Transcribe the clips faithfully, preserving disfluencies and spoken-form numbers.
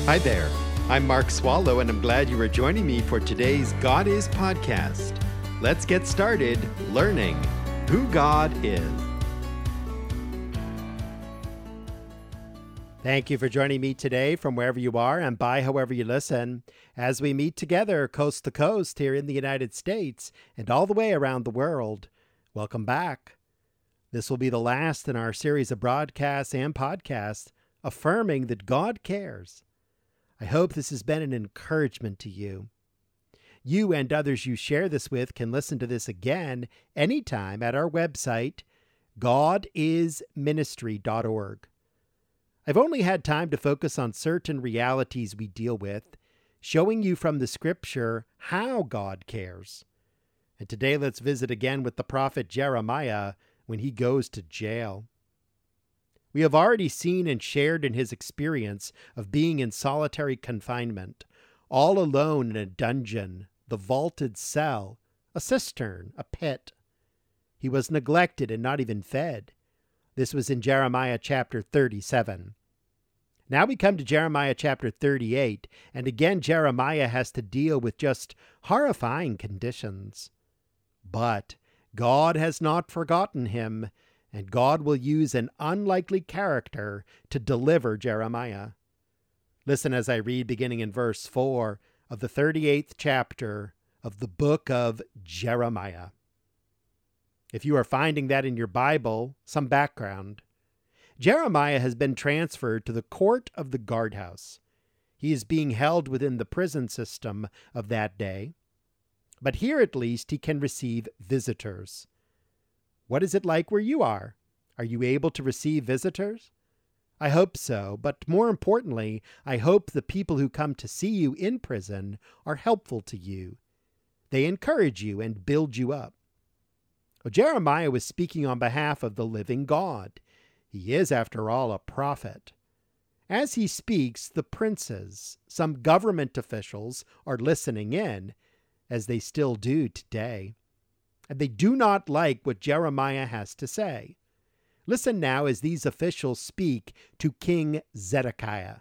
Hi there. I'm Mark Swallow, and I'm glad you are joining me for today's God Is podcast. Let's get started learning who God is. Thank you for joining me today from wherever you are and by however you listen, as we meet together coast to coast here in the United States and all the way around the world. Welcome back. This will be the last in our series of broadcasts and podcasts affirming that God cares. I hope this has been an encouragement to you. You and others you share this with can listen to this again anytime at our website, god is ministry dot org. I've only had time to focus on certain realities we deal with, showing you from the scripture how God cares. And today let's visit again with the prophet Jeremiah when he goes to jail. We have already seen and shared in his experience of being in solitary confinement, all alone in a dungeon, the vaulted cell, a cistern, a pit. He was neglected and not even fed. This was in Jeremiah chapter thirty-seven. Now we come to Jeremiah chapter thirty-eight, and again Jeremiah has to deal with just horrifying conditions. But God has not forgotten him, and God will use an unlikely character to deliver Jeremiah. Listen as I read beginning in verse four of the thirty-eighth chapter of the book of Jeremiah. If you are finding that in your Bible, some background. Jeremiah has been transferred to the court of the guardhouse. He is being held within the prison system of that day. But here at least he can receive visitors. What is it like where you are? Are you able to receive visitors? I hope so, but more importantly, I hope the people who come to see you in prison are helpful to you. They encourage you and build you up. Well, Jeremiah was speaking on behalf of the living God. He is, after all, a prophet. As he speaks, the princes, some government officials, are listening in, as they still do today. And they do not like what Jeremiah has to say. Listen now as these officials speak to King Zedekiah.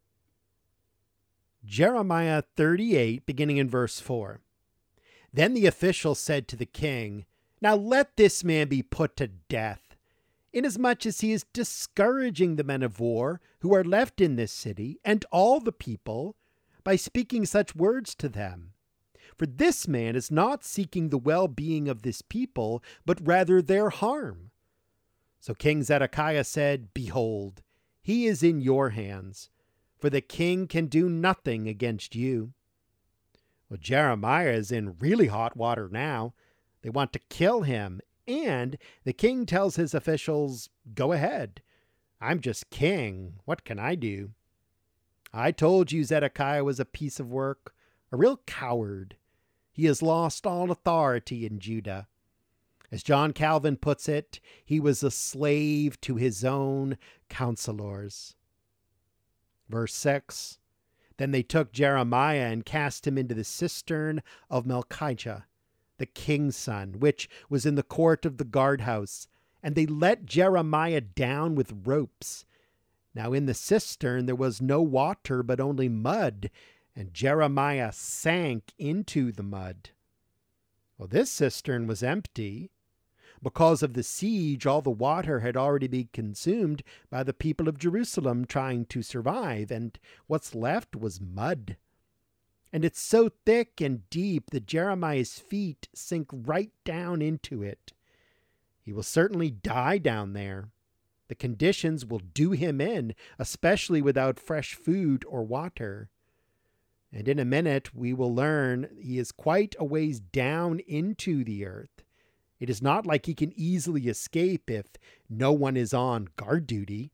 Jeremiah thirty-eight, beginning in verse four. Then the official said to the king, "Now let this man be put to death, inasmuch as he is discouraging the men of war who are left in this city and all the people by speaking such words to them. For this man is not seeking the well-being of this people, but rather their harm." So King Zedekiah said, "Behold, he is in your hands, for the king can do nothing against you." Well, Jeremiah is in really hot water now. They want to kill him, and the king tells his officials, "Go ahead. I'm just king. What can I do?" I told you Zedekiah was a piece of work, a real coward. He has lost all authority in Judah. As John Calvin puts it, he was a slave to his own counselors. Verse six, Then they took Jeremiah and cast him into the cistern of Malchijah, the king's son, which was in the court of the guardhouse, and they let Jeremiah down with ropes. Now in the cistern there was no water, but only mud, and Jeremiah sank into the mud. Well, this cistern was empty. Because of the siege, all the water had already been consumed by the people of Jerusalem trying to survive, and what's left was mud. And it's so thick and deep that Jeremiah's feet sink right down into it. He will certainly die down there. The conditions will do him in, especially without fresh food or water. And in a minute, we will learn he is quite a ways down into the earth. It is not like he can easily escape if no one is on guard duty.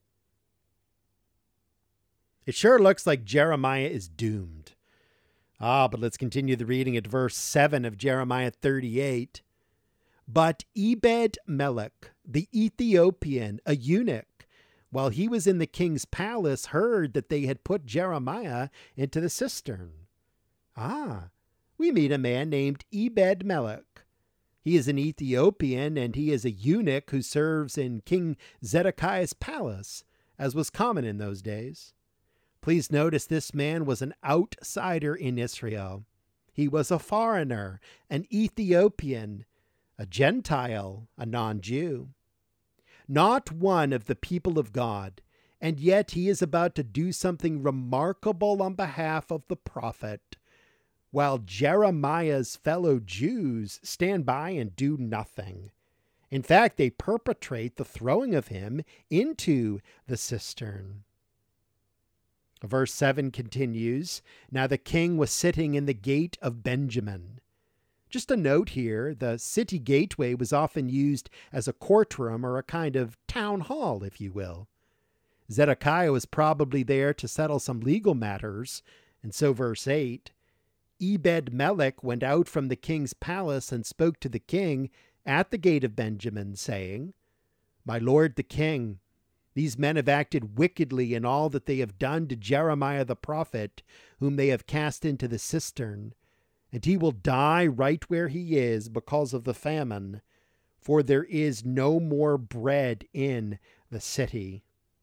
It sure looks like Jeremiah is doomed. Ah, but let's continue the reading at verse seven of Jeremiah thirty-eight. But Ebed-Melech, the Ethiopian, a eunuch, while he was in the king's palace, heard that they had put Jeremiah into the cistern. Ah, we meet a man named Ebed-Melech. He is an Ethiopian, and he is a eunuch who serves in King Zedekiah's palace, as was common in those days. Please notice this man was an outsider in Israel. He was a foreigner, an Ethiopian, a Gentile, a non-Jew. Not one of the people of God, and yet he is about to do something remarkable on behalf of the prophet, while Jeremiah's fellow Jews stand by and do nothing. In fact, they perpetrate the throwing of him into the cistern. Verse seven continues, "Now the king was sitting in the gate of Benjamin." Just a note here, the city gateway was often used as a courtroom or a kind of town hall, if you will. Zedekiah was probably there to settle some legal matters, and so verse eight, Ebed-Melech went out from the king's palace and spoke to the king at the gate of Benjamin, saying, "My lord the king, these men have acted wickedly in all that they have done to Jeremiah the prophet, whom they have cast into the cistern, and he will die right where he is because of the famine, for there is no more bread in the city."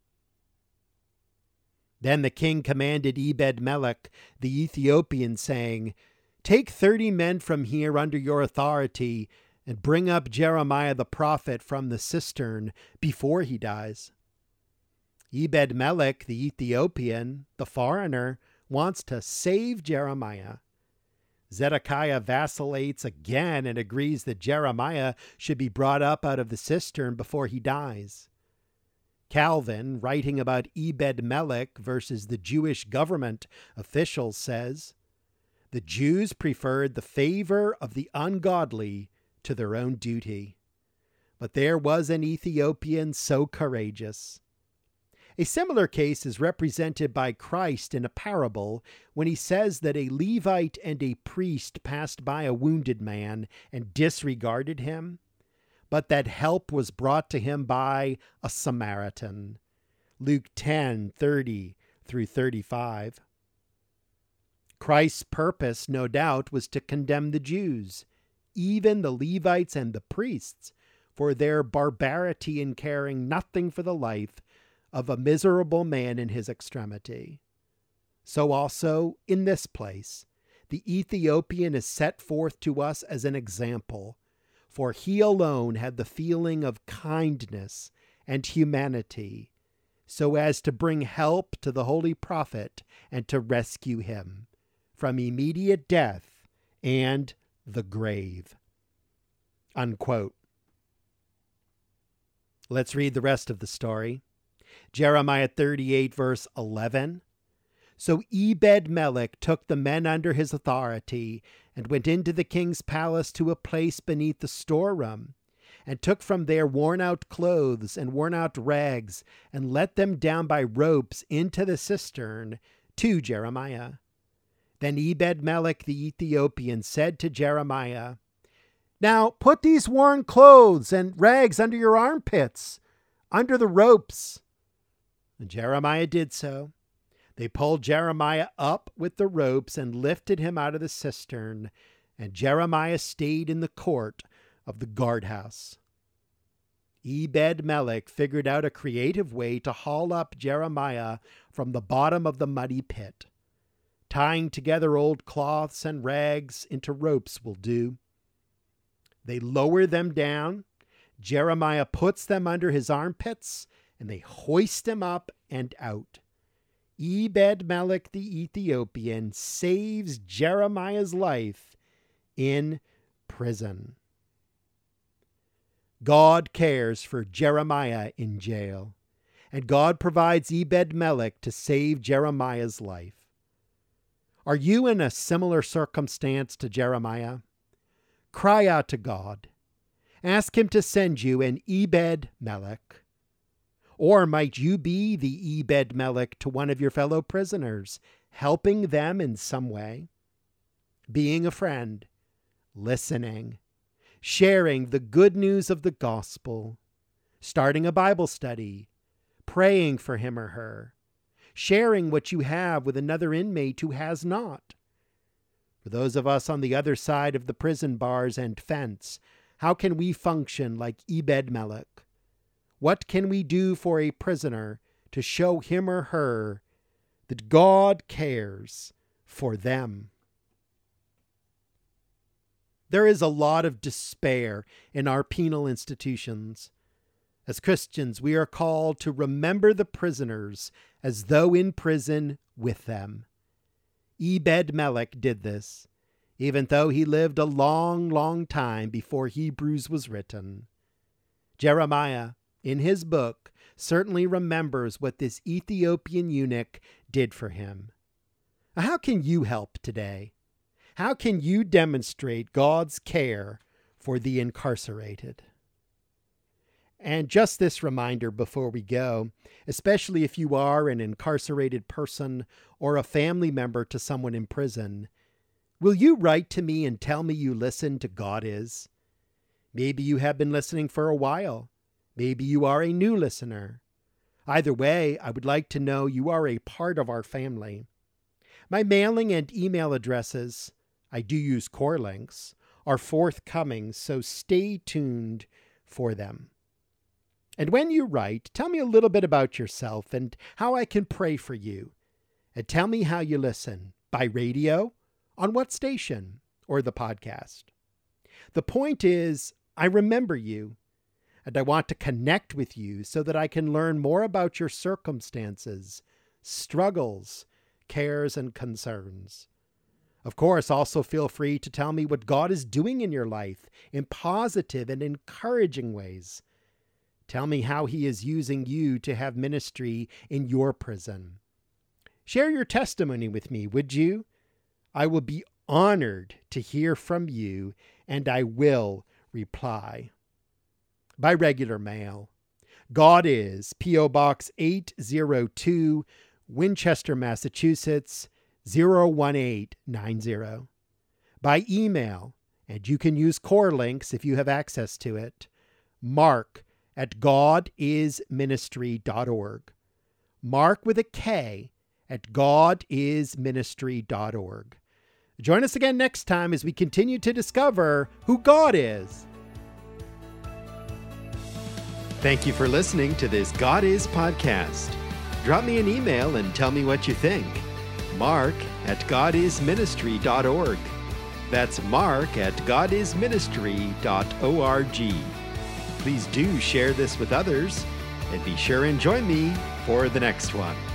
Then the king commanded Ebed-Melech the Ethiopian, saying, "Take thirty men from here under your authority, and bring up Jeremiah the prophet from the cistern before he dies." Ebed-Melech the Ethiopian, the foreigner, wants to save Jeremiah. Zedekiah vacillates again and agrees that Jeremiah should be brought up out of the cistern before he dies. Calvin, writing about Ebed-Melech versus the Jewish government officials, says, "The Jews preferred the favor of the ungodly to their own duty. But there was an Ethiopian so courageous." A similar case is represented by Christ in a parable when he says that a Levite and a priest passed by a wounded man and disregarded him, but that help was brought to him by a Samaritan. Luke ten, thirty through thirty-five. Christ's purpose, no doubt, was to condemn the Jews, even the Levites and the priests, for their barbarity in caring nothing for the life of a miserable man in his extremity. So also in this place, the Ethiopian is set forth to us as an example, for he alone had the feeling of kindness and humanity, so as to bring help to the holy prophet and to rescue him from immediate death and the grave. Unquote. Let's read the rest of the story. Jeremiah thirty-eight, verse eleven. "So Ebed-Melech took the men under his authority and went into the king's palace to a place beneath the storeroom, and took from there worn-out clothes and worn-out rags, and let them down by ropes into the cistern to Jeremiah. Then Ebed-Melech the Ethiopian said to Jeremiah, 'Now put these worn clothes and rags under your armpits, under the ropes.' And Jeremiah did so. They pulled Jeremiah up with the ropes and lifted him out of the cistern, and Jeremiah stayed in the court of the guardhouse." Ebed-Melech figured out a creative way to haul up Jeremiah from the bottom of the muddy pit. Tying together old cloths and rags into ropes will do. They lower them down. Jeremiah puts them under his armpits, and they hoist him up and out. Ebed-Melech the Ethiopian saves Jeremiah's life in prison. God cares for Jeremiah in jail, and God provides Ebed-Melech to save Jeremiah's life. Are you in a similar circumstance to Jeremiah? Cry out to God. Ask him to send you an Ebed-Melech. Or might you be the Ebed-Melech to one of your fellow prisoners, helping them in some way? Being a friend, listening, sharing the good news of the gospel, starting a Bible study, praying for him or her, sharing what you have with another inmate who has not. For those of us on the other side of the prison bars and fence, how can we function like Ebed-Melech? What can we do for a prisoner to show him or her that God cares for them. There is a lot of despair in our penal institutions. As Christians, we are called to remember the prisoners as though in prison with them. Ebed-Melech did this, even though he lived a long, long time before Hebrews was written. Jeremiah, in his book, certainly remembers what this Ethiopian eunuch did for him. How can you help today? How can you demonstrate God's care for the incarcerated? And just this reminder before we go, especially if you are an incarcerated person or a family member to someone in prison, will you write to me and tell me you listen to God Is? Maybe you have been listening for a while. Maybe you are a new listener. Either way, I would like to know you are a part of our family. My mailing and email addresses, I do use core links, are forthcoming, so stay tuned for them. And when you write, tell me a little bit about yourself and how I can pray for you. And tell me how you listen, by radio, on what station, or the podcast. The point is, I remember you, and I want to connect with you so that I can learn more about your circumstances, struggles, cares, and concerns. Of course, also feel free to tell me what God is doing in your life in positive and encouraging ways. Tell me how He is using you to have ministry in your prison. Share your testimony with me, would you? I will be honored to hear from you, and I will reply. By regular mail. God Is, P O Box eight oh two, Winchester, Massachusetts, zero one eight nine zero. By email, and you can use core links if you have access to it, mark at god is ministry dot org. Mark with a K at god is ministry dot org. Join us again next time as we continue to discover who God is. Thank you for listening to this God Is podcast. Drop me an email and tell me what you think. Mark at god is ministry dot org. That's Mark at god is ministry dot org. Please do share this with others, and be sure and join me for the next one.